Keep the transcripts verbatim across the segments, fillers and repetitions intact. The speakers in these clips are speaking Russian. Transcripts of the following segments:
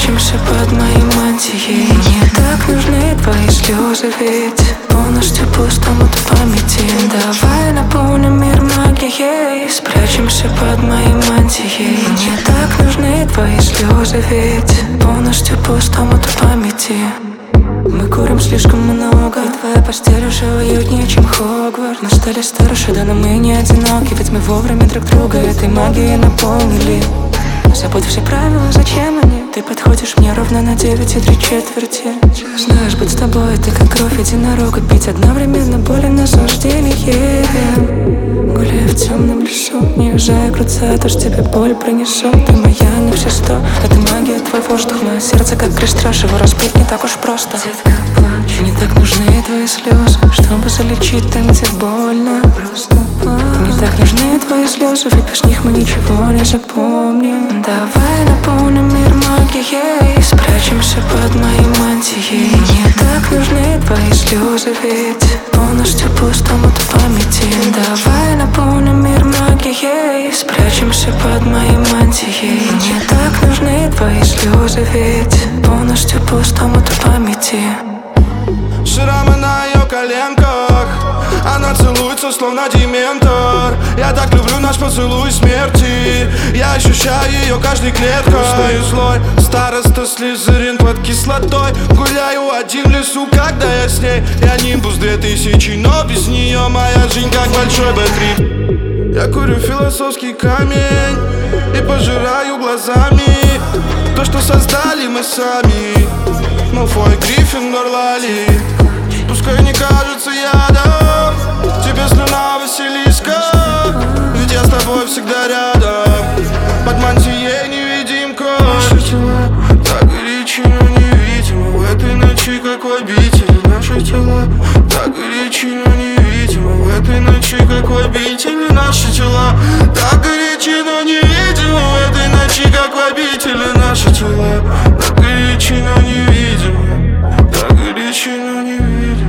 Спрячемся под моей мантией. Мне так нужны твои слезы, ведь полностью пустому в памяти. Давай наполним мир магией. Спрячемся под моей мантией. Мне так нужны твои слезы, ведь полностью пустому в памяти. Мы курим слишком много, и твоя постель уже уютнее, чем Хогвартс. Мы стали старше, да, но мы не одиноки, ведь мы вовремя друг друга этой магией наполнили. Забудь все правила, зачем они? Ты подходишь мне ровно на девять и три четверти. Знаешь, быть с тобой это как кровь единорога, пить одновременно боль и наслаждение. Гуляя в темном лесу, не уезжая крутца, то ж тебе боль принесу. Ты моя не все сто, это магия, твой воздух. Мое сердце как крестраж, его разбить не так уж просто. Детка, плачь, мне так нужны твои слезы, чтобы залечить там, где больно. Просто плачь. Мне так нужны твои слезы, ведь без них мы ничего не запомним. Давай наполним мир магией. Спрячемся под моей мантией. Мне так нужны твои слезы, ведь полностью пустому в памяти. Давай наполним мир магией. Спрячемся под моей мантией. Мне так нужны твои слезы, ведь полностью пустому в памяти. Шрамы на ее коленках, она целуется, словно дементор. Я так люблю наш поцелуй смерти. Я ощущаю ее каждой клеткой. Грустный и злой, староста Слизерин под кислотой. Гуляю один в лесу, когда я с ней. Я нимбус две тысячи, но без нее моя жизнь как большой бэ три. Я курю философский камень и пожираю глазами то, что создали мы сами. Малфой, Гриффиндор, Лали. Пускай не кажется ядом тебе слюна Василиска, ведь я с тобой всегда рядом. Под мантией невидимка. Наши тела так горячи, но невидимо в этой ночи, как в обители. Наши тела так горячи, но невидимо в этой ночи, как в обители. Наши тела так горячи, но невидимо в этой ночи, как в обители. Наши тела так горячи, но невидимо, так горячи, но невидимо.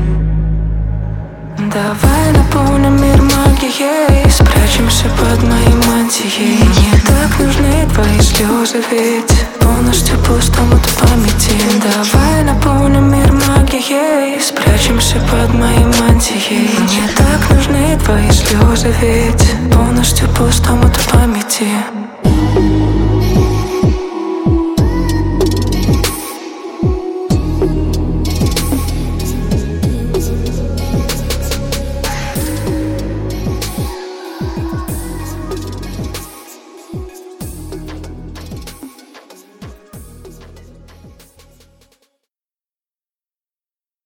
Давай наполним мир магией. Спрячемся под моей мантией. Мне так нужны твои слезы, ведь полностью пустому в памяти. Давай наполним мир магией. Спрячемся под моей мантией. Мне так нужны твои слезы, ведь полностью пустому в памяти.